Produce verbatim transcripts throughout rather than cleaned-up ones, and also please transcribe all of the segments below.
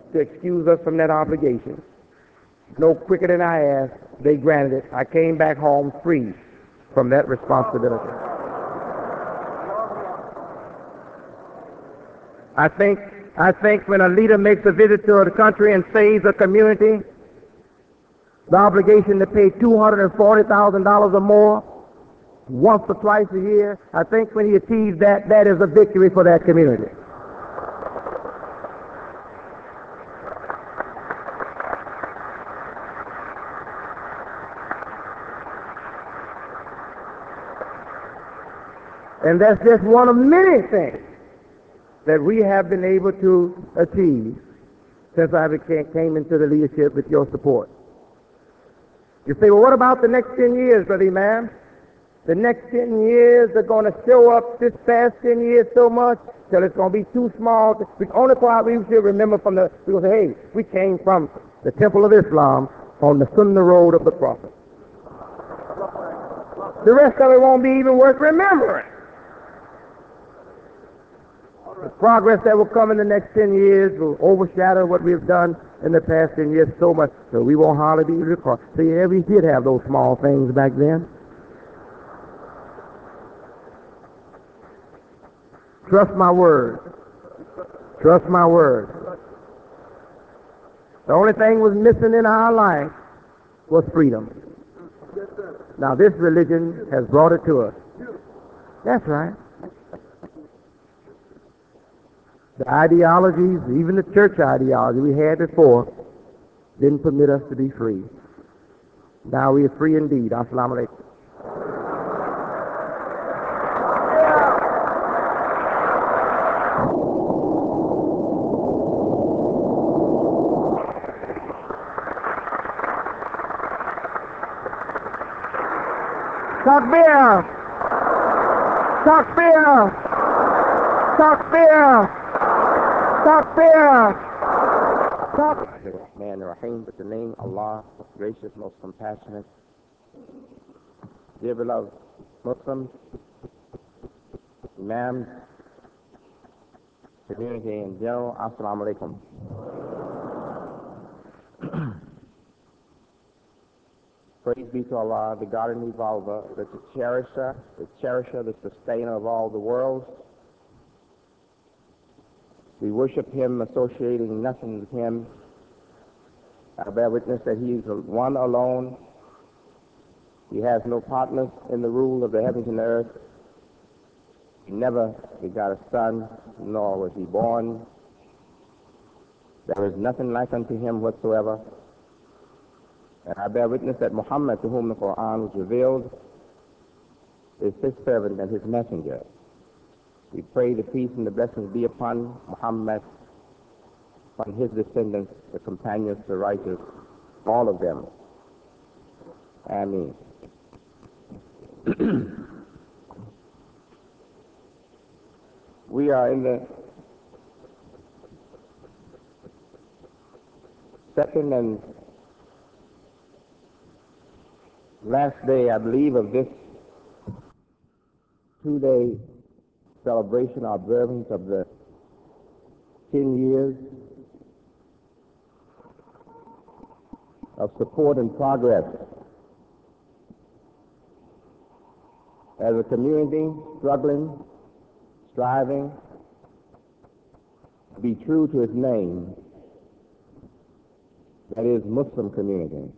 to excuse us from that obligation. No quicker than I asked, they granted it. I came back home free from that responsibility. I think, I think when a leader makes a visit to a country and saves a community, the obligation to pay two hundred forty thousand dollars or more once or twice a year, I think when he achieves that, that is a victory for that community. And that's just one of many things that we have been able to achieve since I became, came into the leadership with your support. You say, well, what about the next ten years, Brother Imam? The next ten years are going to show up this past ten years so much till it's going to be too small. The only part we should remember from the, we will say, hey, we came from the Temple of Islam on the Sunnah road of the Prophet. The rest of it won't be even worth remembering. The progress that will come in the next ten years will overshadow what we've done in the past ten years so much, so we won't hardly be recorded. So yeah, we did have those small things back then. Trust my word. Trust my word. The only thing was missing in our life was freedom. Now this religion has brought it to us. That's right. The ideologies, even the church ideology we had before, didn't permit us to be free. Now we are free indeed. Assalamu alaikum. Takbir! Takbir! Takbir! Takbir! Rahim, with the name Allah, most gracious, most compassionate. Dear beloved Muslims, Imams, community in general, Assalamu alaikum. Praise be to Allah, the God and Evolver, the cherisher, the cherisher, the sustainer of all the worlds. We worship Him, associating nothing with Him. I bear witness that He is one alone. He has no partners in the rule of the heavens and earth. He never begot a son, nor was He born. There is nothing like unto Him whatsoever. And I bear witness that Muhammad, to whom the Quran was revealed, is His servant and His messenger. We pray the peace and the blessings be upon Muhammad, upon his descendants, the companions, the righteous, all of them. Ameen. We are in the second and last day, I believe, of this two-day celebration, observance of the ten years of support and progress as a community struggling, striving to be true to its name, that is, Muslim community.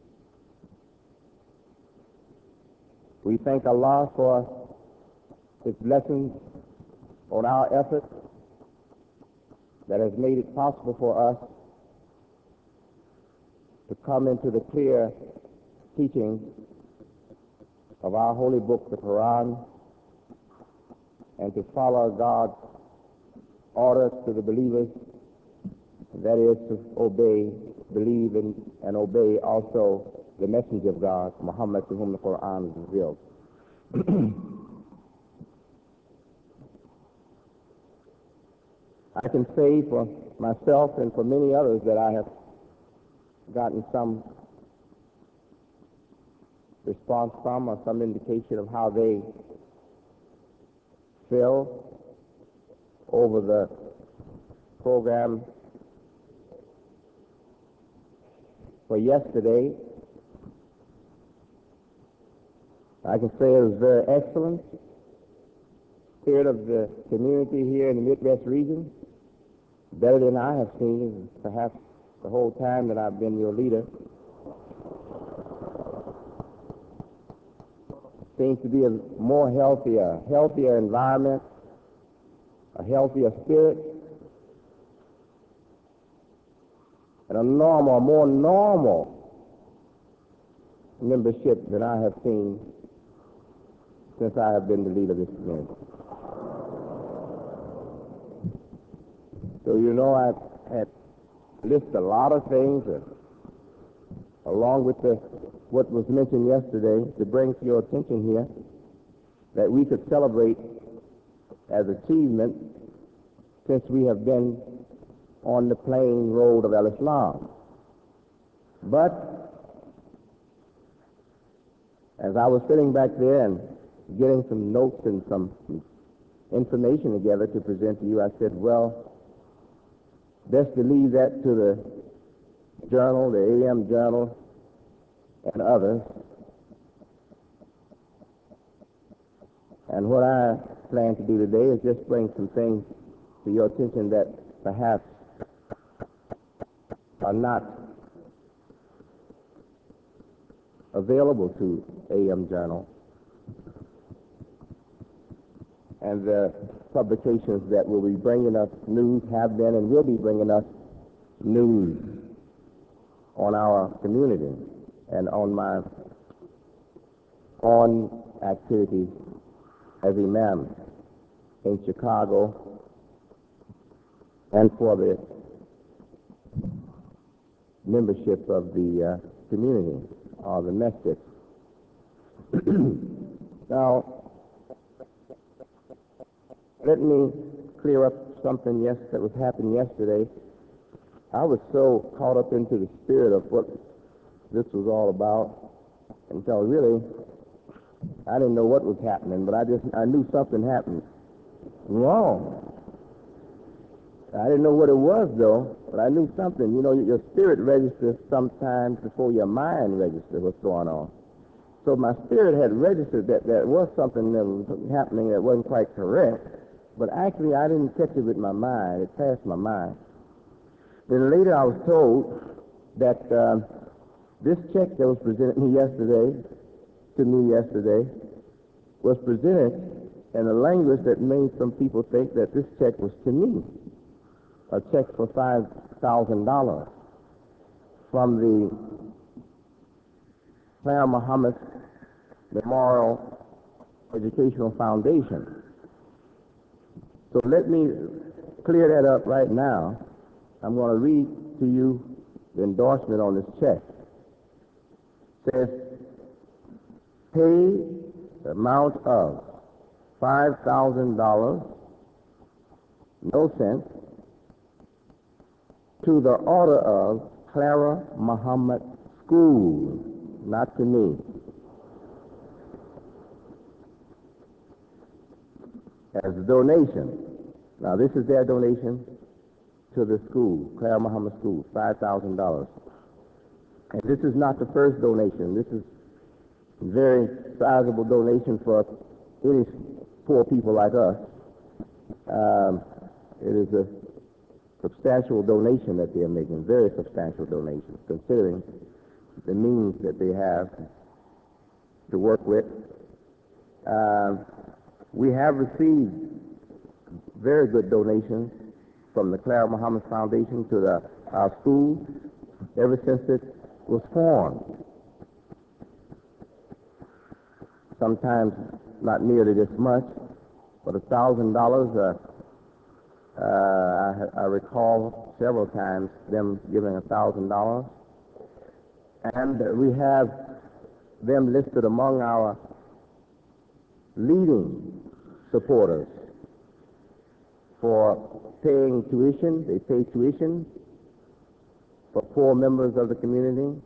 We thank Allah for His blessings on our efforts that has made it possible for us to come into the clear teachings of our holy book, the Quran, and to follow God's orders to the believers, that is, to obey, believe, in, and obey also the messenger of God, Muhammad, to whom the Quran is revealed. I can say for myself and for many others that I have gotten some response from or some indication of how they feel over the program for yesterday. I can say it was very excellent. Spirit of the community here in the Midwest region, better than I have seen perhaps the whole time that I've been your leader. Seems to be a more healthier, healthier environment, a healthier spirit, and a normal, more normal membership than I have seen since I have been the leader of this community. So, you know, I've had listed a lot of things, uh, along with the, what was mentioned yesterday, to bring to your attention here, that we could celebrate as achievement since we have been on the plain road of al-Islam. But as I was sitting back there and getting some notes and some information together to present to you, I said, well, best to leave that to the Journal, the A M Journal, and others. And what I plan to do today is just bring some things to your attention that perhaps are not available to A M Journal and the publications that will be bringing us news, have been and will be bringing us news on our community and on my own activities as imam in Chicago and for the membership of the uh, community or the masjid. Now, let me clear up something yes, that was happening yesterday. I was so caught up into the spirit of what this was all about until really I didn't know what was happening, but I just I knew something happened wrong. I didn't know what it was, though, but I knew something. You know, your spirit registers sometimes before your mind registers what's going on. So my spirit had registered that there was something that was happening that wasn't quite correct, but actually I didn't catch it with my mind. It passed my mind. Then later I was told that uh, this check that was presented to me yesterday, to me yesterday, was presented in a language that made some people think that this check was to me, a check for five thousand dollars from the Clara Muhammad Memorial Educational Foundation. So let me clear that up right now. I'm going to read to you the endorsement on this check. It says, pay the amount of five thousand dollars, no cents, to the order of Clara Muhammad School, not to me, as a donation. Now, this is their donation to the school, Clara Muhammad School, five thousand dollars. And this is not the first donation. This is a very sizable donation for any poor people like us. Um, it is a substantial donation that they are making, very substantial donation, considering the means that they have to work with. Uh, we have received very good donations from the Clara Muhammad Foundation to the, our school ever since it was formed. Sometimes not nearly this much, but a thousand dollars. Uh, I, I recall several times them giving a thousand dollars, and we have them listed among our leading supporters for paying tuition. They pay tuition for poor members of the community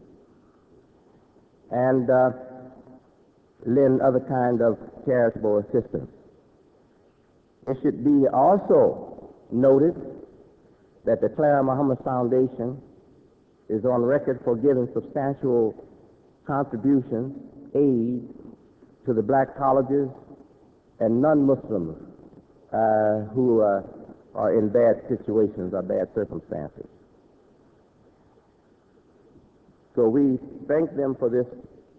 and uh, lend other kind of charitable assistance. It should be also noted that the Clara Muhammad Foundation is on record for giving substantial contributions, aid, to the black colleges and non-Muslims uh, who uh, are in bad situations or bad circumstances. So we thank them for this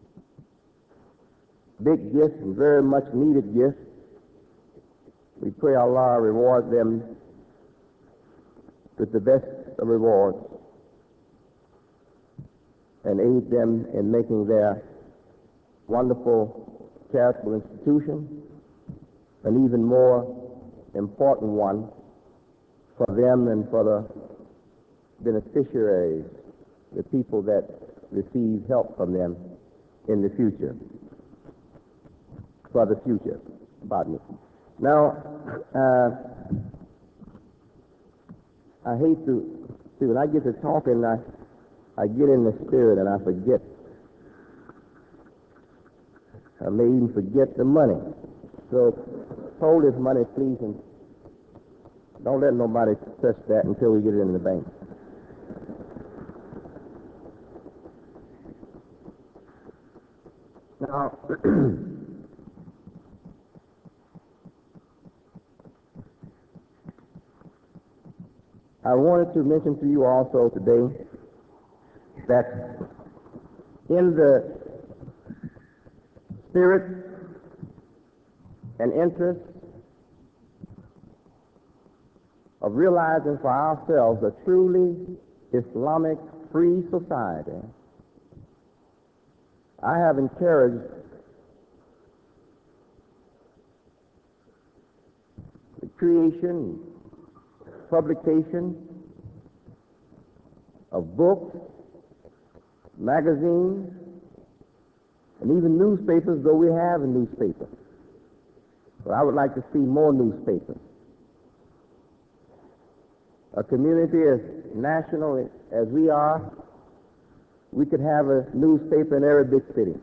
big gift and very much needed gift. We pray Allah reward them with the best of rewards and aid them in making their wonderful charitable institution an even more important one for them and for the beneficiaries, the people that receive help from them in the future, for the future, pardon me. Now, uh, I hate to, see, when I get to talking, I, I get in the spirit and I forget. I may even forget the money. So hold this money, please, and don't let nobody touch that until we get it in the bank. Now, I wanted to mention to you also today that in the spirit and interest of realizing for ourselves a truly Islamic free society, I have encouraged the creation, publication of books, magazines, and even newspapers, though we have a newspaper. But I would like to see more newspapers. A community as national as we are, we could have a newspaper in every big city.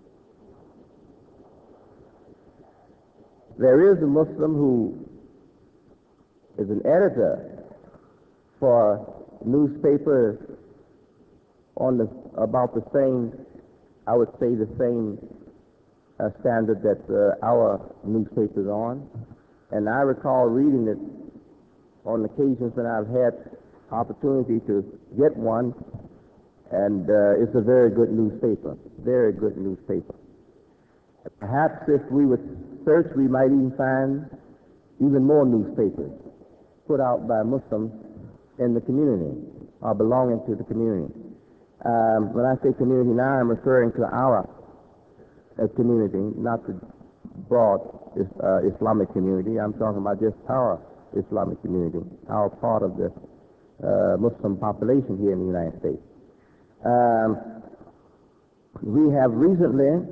There is a Muslim who is an editor for a newspaper on the, about the same, I would say the same uh, standard that uh, our newspaper is on. And I recall reading it on occasions when I've had opportunity to get one, and uh, it's a very good newspaper, very good newspaper. Perhaps if we would search, we might even find even more newspapers put out by Muslims in the community or belonging to the community. Um, when I say community now, I'm referring to our uh, community, not the broad uh, Islamic community. I'm talking about just our Islamic community, our part of the uh, Muslim population here in the United States. Um, we have recently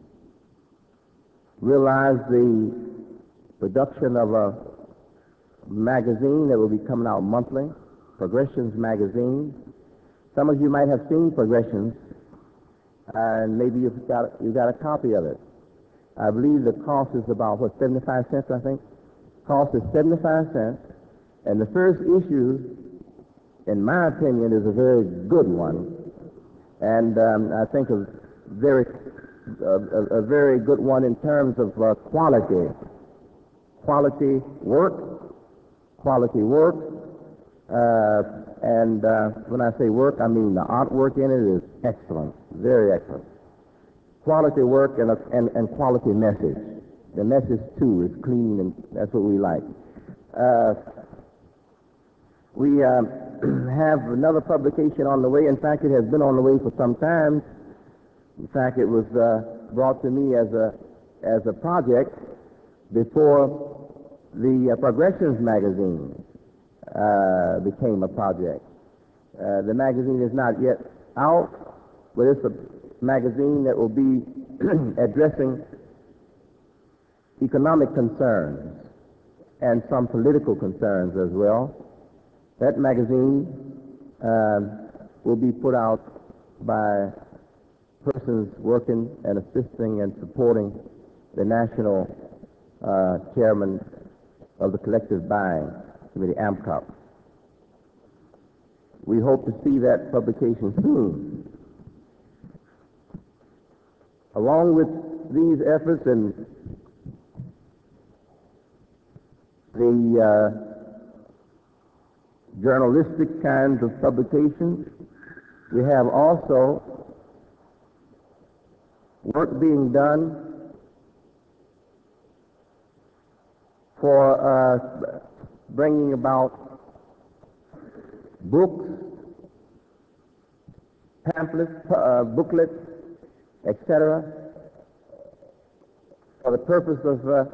realized the production of a magazine that will be coming out monthly, Progressions Magazine. Some of you might have seen Progressions, and maybe you've got, you've got a copy of it. I believe the cost is about, what, seventy-five cents, I think? Cost is seventy-five cents, and the first issue, in my opinion, is a very good one, and um, I think a very, a, a very good one in terms of uh, quality, quality work, quality work, uh, and uh, when I say work, I mean the artwork in it is excellent, very excellent. Quality work and, a, and, and quality message. The message, too, is clean, and that's what we like. Uh, we uh, have another publication on the way. In fact, it has been on the way for some time. In fact, it was uh, brought to me as a, as a project before the uh, Progressions magazine uh, became a project. Uh, the magazine is not yet out, but it's a magazine that will be addressing economic concerns and some political concerns as well. That magazine um, will be put out by persons working and assisting and supporting the national uh, chairman of the Collective Buying Committee, AMCOP. we hope to see that publication soon. Along with these efforts and the uh, journalistic kinds of publications, we have also work being done for uh, bringing about books, pamphlets, uh, booklets, et cetera, for the purpose of uh,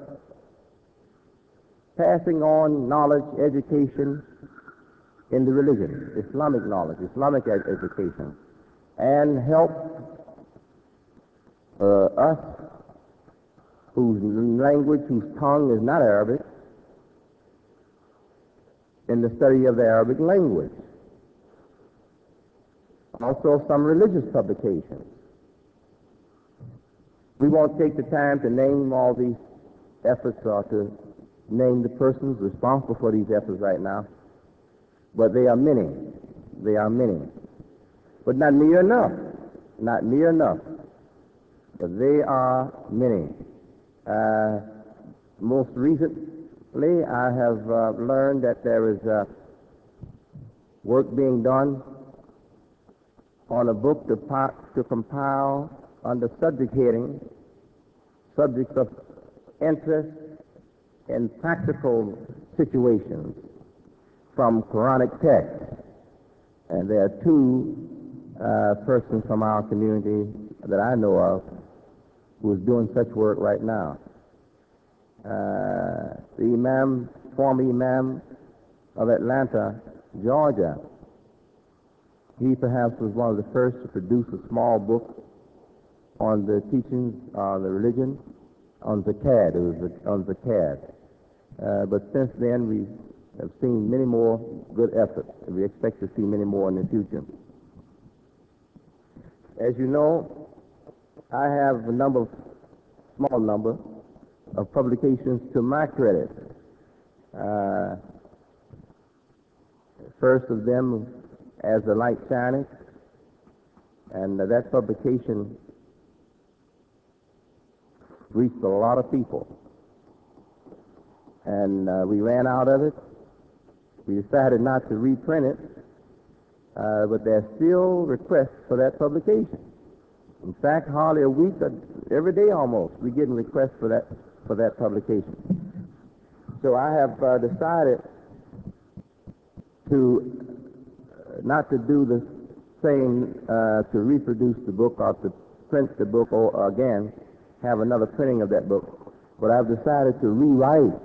passing on knowledge, education in the religion, Islamic knowledge, Islamic ed- education, and help uh, us whose language, whose tongue is not Arabic, in the study of the Arabic language. Also some religious publications. We won't take the time to name all these efforts or to name the persons responsible for these efforts right now, but they are many. They are many. But not near enough. Not near enough. But they are many. Uh, most recently, I have uh, learned that there is uh, work being done on a book to, po- to compile under subject heading, subjects of interest in practical situations from Quranic texts. And there are two uh, persons from our community that I know of who is doing such work right now. Uh, the Imam, former Imam of Atlanta, Georgia, he perhaps was one of the first to produce a small book on the teachings of the religion on Zakat. It was on Zakat. Uh, but since then, we have seen many more good efforts, and we expect to see many more in the future. As you know, I have a number of, small number of publications to my credit. Uh, first of them, As the Light Shineth, and uh, that publication reached a lot of people. And uh, we ran out of it. We decided not to reprint it, uh, but there are still requests for that publication. In fact, hardly a week, uh, every day almost, we're getting requests for that for that publication. So I have uh, decided to uh, not to do the same, uh, to reproduce the book or to print the book or, or again have another printing of that book, but I've decided to rewrite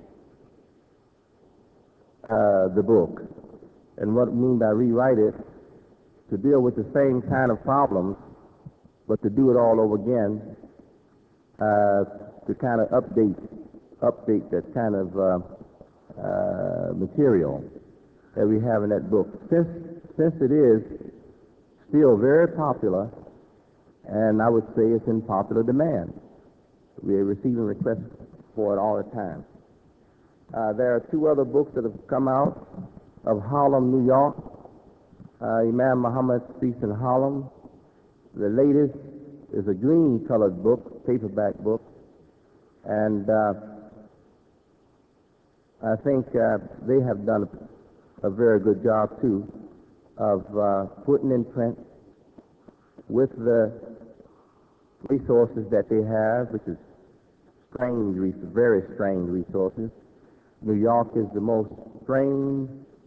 uh, the book. And what I mean by rewrite it, to deal with the same kind of problems, but to do it all over again, uh, to kind of update, update that kind of uh, uh, material that we have in that book. Since, since it is still very popular, and I would say it's in popular demand. We are receiving requests for it all the time. Uh, there are two other books that have come out of Harlem, New York. Uh, Imam Muhammad Speaks in Harlem. The latest is a green-colored book, paperback book, and uh, I think uh, they have done a, a very good job, too, of uh, putting in print with the resources that they have, which is strange, very strange resources. New York is the most strange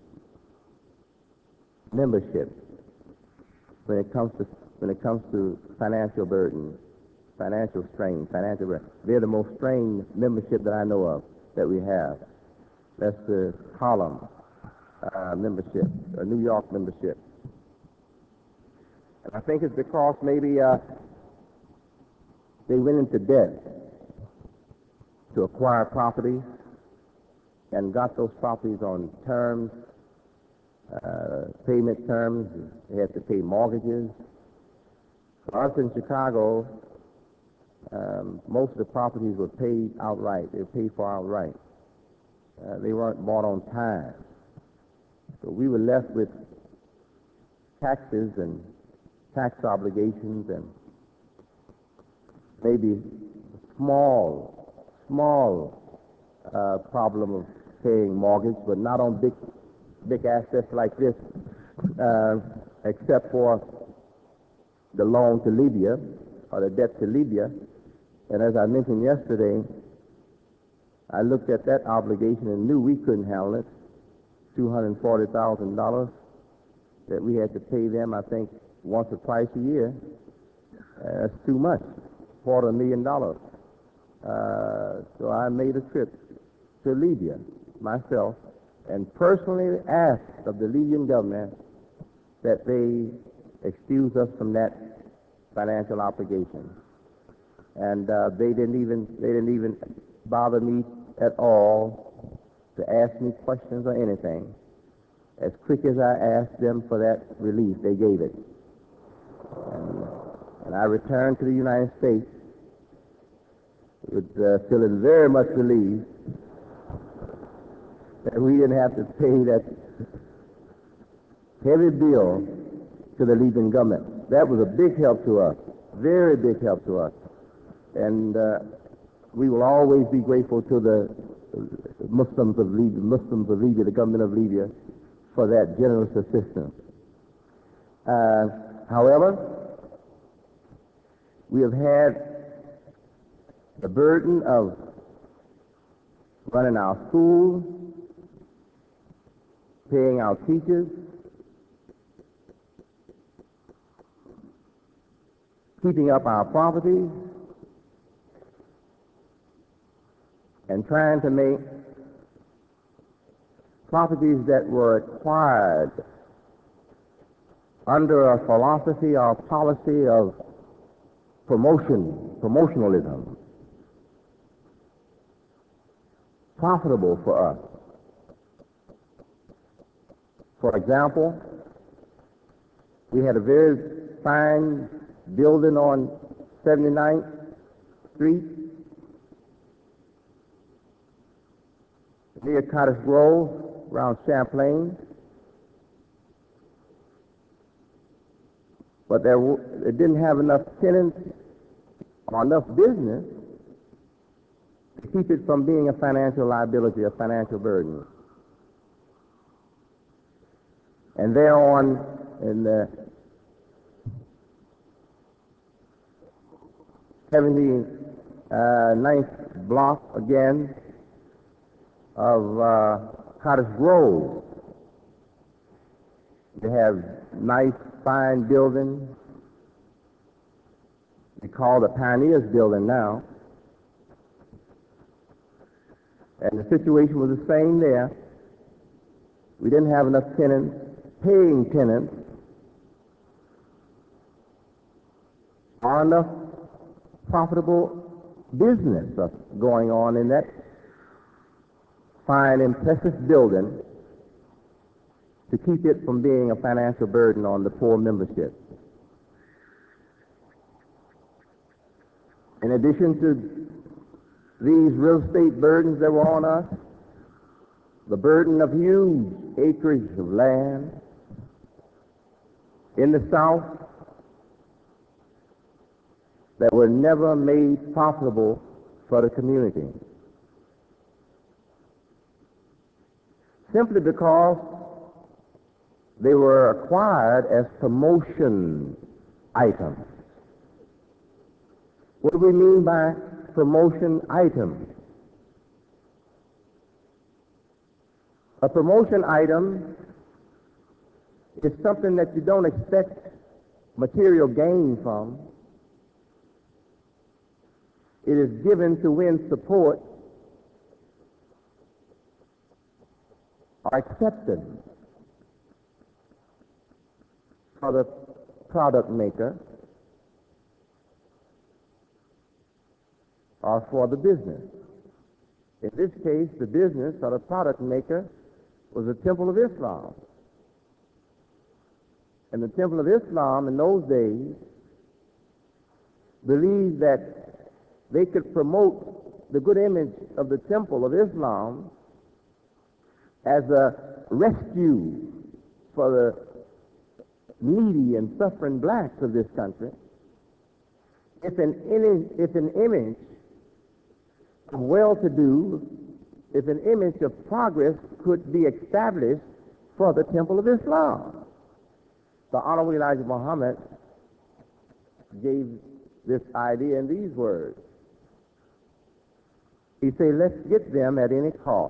membership when it comes to when it comes to financial burden, financial strain, financial burden. They're the most strained membership that I know of that we have. That's the Harlem uh, membership, a New York membership. And I think it's because maybe uh, they went into debt to acquire properties and got those properties on terms, uh, payment terms. They had to pay mortgages. For us in Chicago, um, most of the properties were paid outright. They were paid for outright. Uh, they weren't bought on time. So we were left with taxes and tax obligations and maybe small, small uh, problem of paying mortgage, but not on big, big assets like this, uh, except for the loan to Libya or the debt to Libya. And as I mentioned yesterday, I looked at that obligation and knew we couldn't handle it. two hundred forty thousand dollars that we had to pay them, I think, once or twice a year. Uh, that's too much, quarter million dollars. Uh, so I made a trip to Libya myself and personally asked of the Libyan government that they excuse us from that financial obligation. And uh, they didn't even they didn't even bother me at all to ask me questions or anything. As quick as I asked them for that relief, they gave it. And, and I returned to the United States with uh, feeling very much relieved that we didn't have to pay that heavy bill to the Libyan government. That was a big help to us, very big help to us. And uh, we will always be grateful to the Muslims of Libya, Muslims of Libya, the government of Libya, for that generous assistance. Uh, however, we have had the burden of running our schools, paying our teachers, keeping up our properties, and trying to make properties that were acquired under a philosophy or policy of promotion, promotionalism, profitable for us. For example, we had a very fine building on seventy-ninth Street near Cottage Grove, around Champlain. But there w- it didn't have enough tenants or enough business to keep it from being a financial liability, a financial burden. And there on in the seventy-ninth block again of uh, Cottage Grove, they have nice, fine buildings. They call the Pioneers Building now. And the situation was the same there. We didn't have enough tenants, paying tenants, or enough profitable business going on in that fine, impressive building to keep it from being a financial burden on the poor membership. In addition to these real estate burdens that were on us, the burden of huge acreage of land in the South that were never made profitable for the community, simply because they were acquired as promotion items. What do we mean by promotion items? A promotion item is something that you don't expect material gain from. It is given to win support or acceptance for the product maker or for the business. In this case, the business or the product maker was the Temple of Islam. And the Temple of Islam in those days believed that they could promote the good image of the Temple of Islam as a rescue for the needy and suffering blacks of this country, if an image, if an image of well-to-do, if an image of progress could be established for the Temple of Islam. The Honorable Elijah Muhammad gave this idea in these words. He said, let's get them at any cost.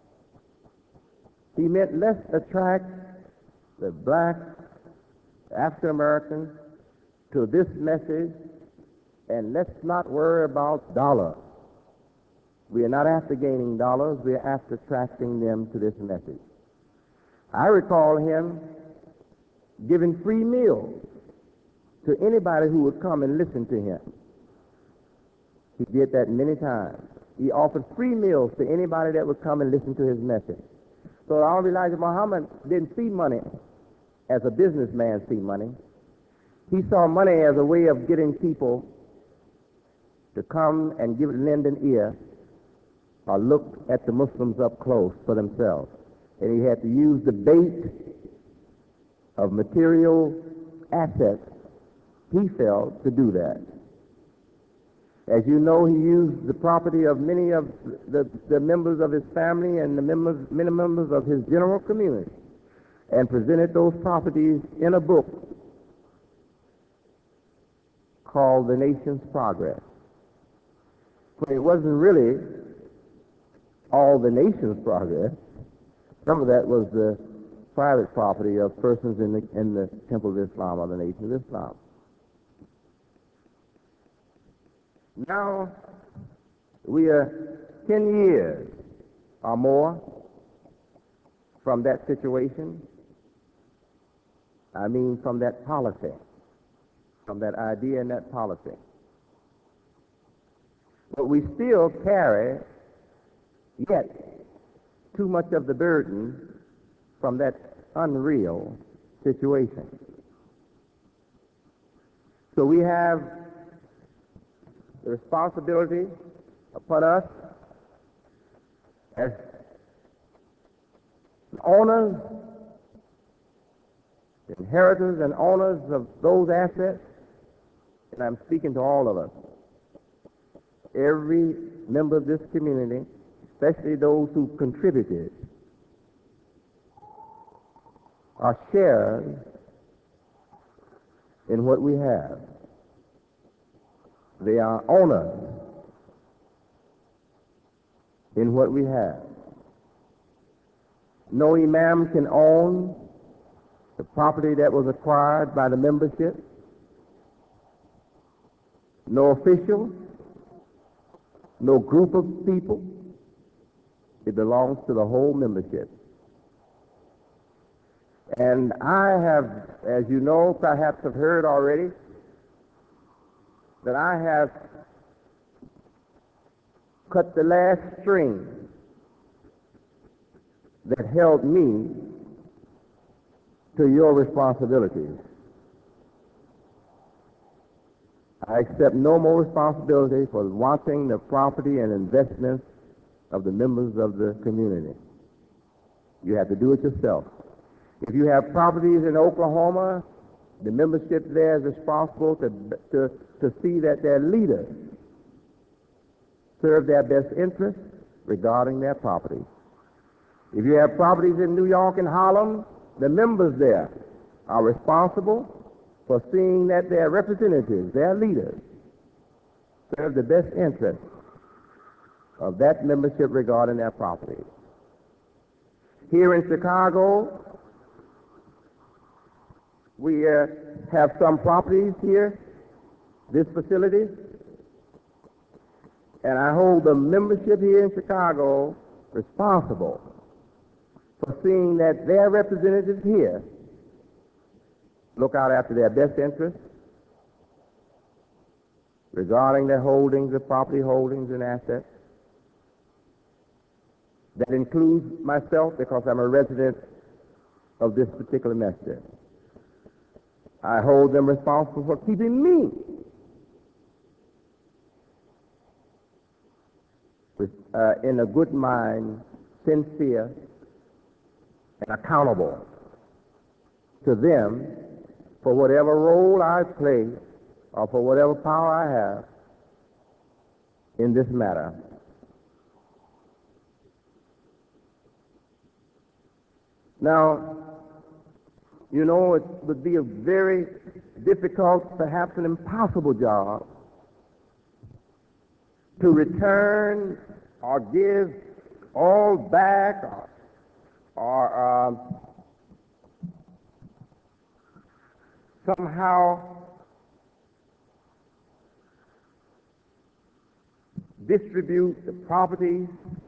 He meant let's attract the black African Americans to this message, and let's not worry about dollars. We are not after gaining dollars, we are after attracting them to this message. I recall him giving free meals to anybody who would come and listen to him. He did that many times. He offered free meals to anybody that would come and listen to his message. So Honorable Elijah Muhammad didn't see money as a businessman see money. He saw money as a way of getting people to come and give lend an ear or look at the Muslims up close for themselves. And he had to use the bait of material assets, he felt, to do that. As you know, he used the property of many of the, the members of his family and the members, many members of his general community, and presented those properties in a book called The Nation's Progress. But it wasn't really all the nation's progress. Some of that was the private property of persons in the, in the Temple of Islam or the Nation of Islam. Now, we are ten years or more from that situation. I mean, from that policy, from that idea and that policy. But we still carry yet too much of the burden from that unreal situation. So we have the responsibility upon us as owners, inheritors and owners of those assets, and I'm speaking to all of us, every member of this community, especially those who contributed, are shares in what we have. They are owners in what we have. No imam can own the property that was acquired by the membership. No official, no group of people. It belongs to the whole membership. And I have, as you know, perhaps have heard already, that I have cut the last string that held me to your responsibilities. I accept no more responsibility for watching the property and investments of the members of the community. You have to do it yourself. If you have properties in Oklahoma, the membership there is responsible to, to, to see that their leaders serve their best interests regarding their property. If you have properties in New York and Harlem, the members there are responsible for seeing that their representatives, their leaders, serve the best interests of that membership regarding their property. Here in Chicago, we uh, have some properties here, this facility, and I hold the membership here in Chicago responsible for seeing that their representatives here look out after their best interests regarding their holdings, their property holdings and assets. That includes myself because I'm a resident of this particular masjid. I hold them responsible for keeping me with, uh, in a good mind, sincere, and accountable to them for whatever role I play or for whatever power I have in this matter. Now, you know, it would be a very difficult, perhaps an impossible job to return or give all back or, or um, somehow distribute the property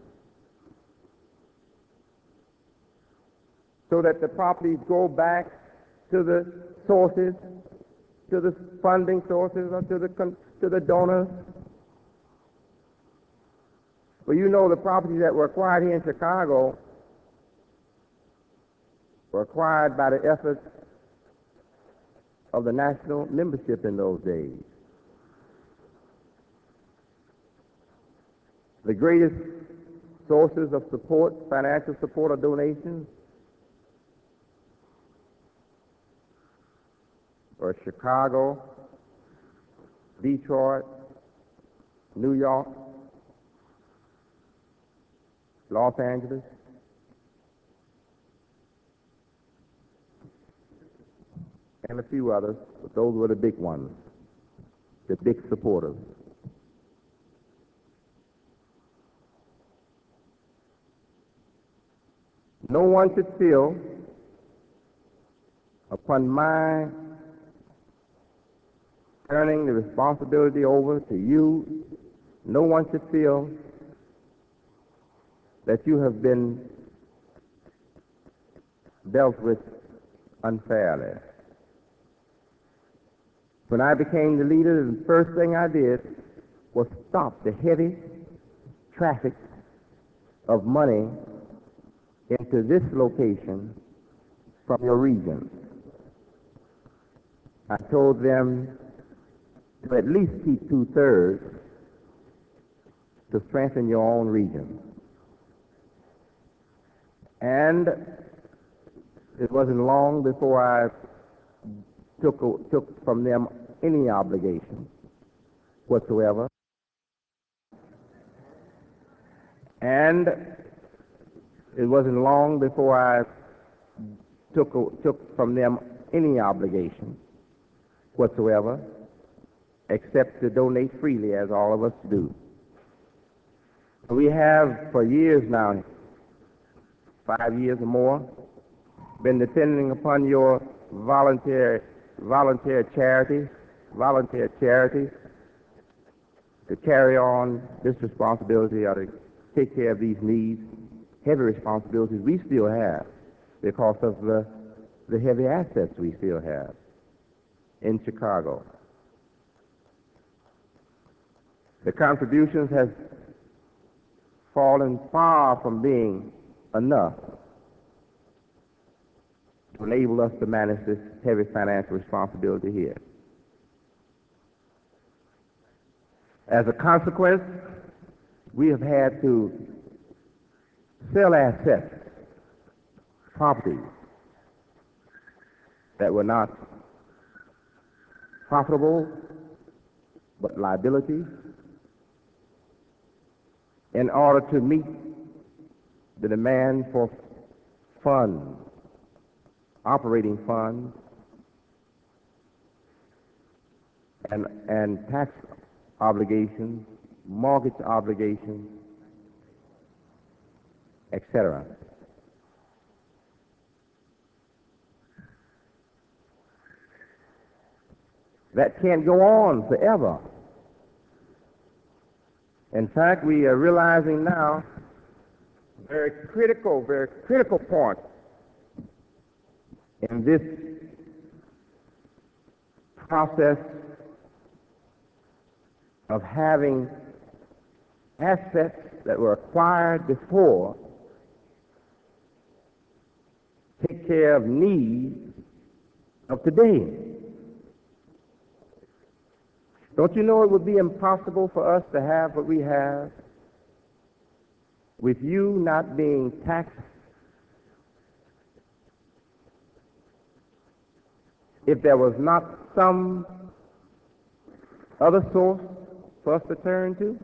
so that the properties go back to the sources, to the funding sources, or to the con- to the donors. Well, you know, the properties that were acquired here in Chicago were acquired by the efforts of the national membership in those days. The greatest sources of support, financial support or donations, were Chicago, Detroit, New York, Los Angeles, and a few others, but those were the big ones, the big supporters. No one should feel upon my turning the responsibility over to you, no one should feel that you have been dealt with unfairly. When I became the leader, the first thing I did was stop the heavy traffic of money into this location from your region. I told them to at least keep two-thirds to strengthen your own region. And it wasn't long before I took, took from them any obligation whatsoever. And it wasn't long before I took, took from them any obligation whatsoever, except to donate freely, as all of us do. We have for years now, five years or more, been depending upon your volunteer, volunteer charities, volunteer charities to carry on this responsibility or to take care of these needs, heavy responsibilities we still have because of the, the heavy assets we still have in Chicago. The contributions have fallen far from being enough to enable us to manage this heavy financial responsibility here. As a consequence, we have had to sell assets, properties that were not profitable but liabilities in order to meet the demand for funds, operating funds, and, and tax obligations, mortgage obligations, et cetera. That can't go on forever. In fact, we are realizing now very critical, very critical point in this process of having assets that were acquired before take care of needs of today. Don't you know it would be impossible for us to have what we have with you not being taxed if there was not some other source for us to turn to?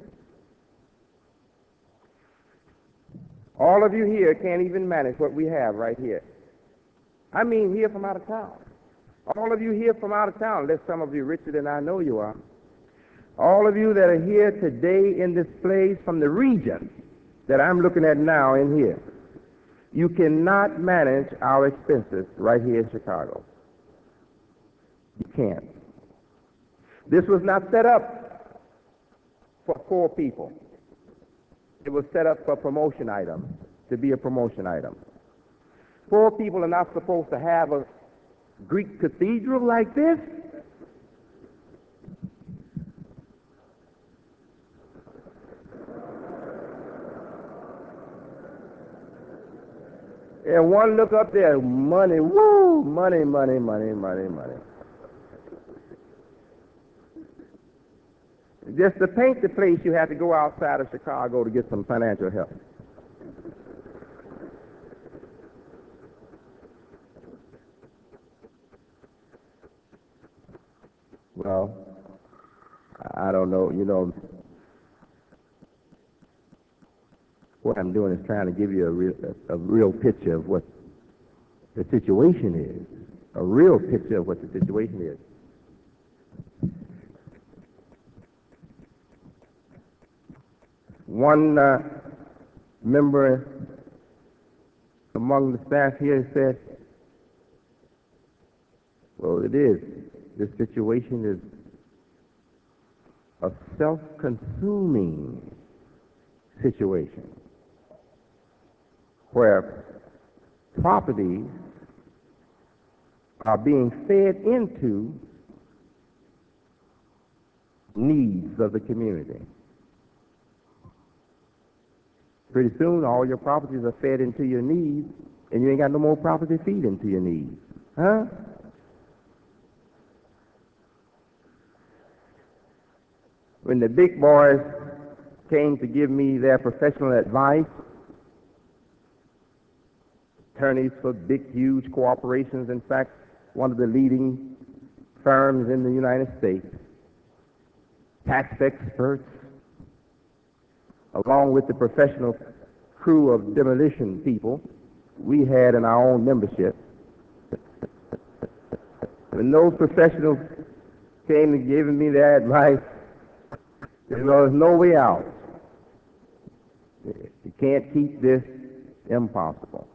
All of you here can't even manage what we have right here. I mean here from out of town. All of you here from out of town, unless some of you richer than I know you are. All of you that are here today in this place from the region that I'm looking at now in here, you cannot manage our expenses right here in Chicago. You can't. This was not set up for poor people. It was set up for a promotion item, to be a promotion item. Poor people are not supposed to have a Greek cathedral like this. And one look up there, money, woo, money, money, money, money, money. Just to paint the place, you have to go outside of Chicago to get some financial help. Well, I don't know, you know, what I'm doing is trying to give you a real, a, a real picture of what the situation is, a real picture of what the situation is. One uh, member among the staff here said, well, it is. This situation is a self-consuming situation where properties are being fed into needs of the community. Pretty soon, all your properties are fed into your needs, and you ain't got no more property to feed into your needs. Huh? When the big boys came to give me their professional advice, attorneys for big, huge corporations, in fact, one of the leading firms in the United States, tax experts, along with the professional crew of demolition people we had in our own membership. When those professionals came and gave me their advice, there was no way out. You can't keep this, impossible.